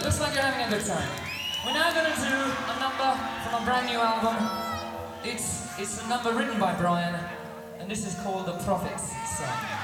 looks like you're having a good time. We're now going to do a number from a brand new album. It's a number written by Brian, and this is called The Prophet's Song.